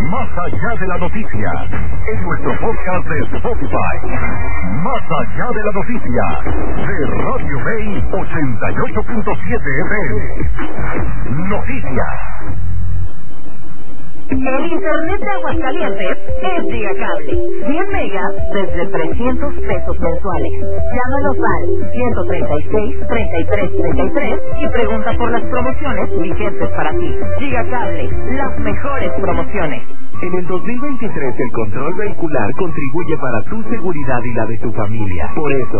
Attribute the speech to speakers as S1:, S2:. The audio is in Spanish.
S1: Más allá de la noticia, en nuestro podcast de Spotify. Más allá de la noticia, de Radio Bay 88.7 FM. Noticias.
S2: El internet de Aguascalientes es Gigacable. 100 megas desde 300 pesos mensuales. Llámanos al 136-3333 y pregunta por las promociones vigentes para ti. Gigacable, las mejores promociones.
S3: En el 2023 el control vehicular contribuye para tu seguridad y la de tu familia. Por eso,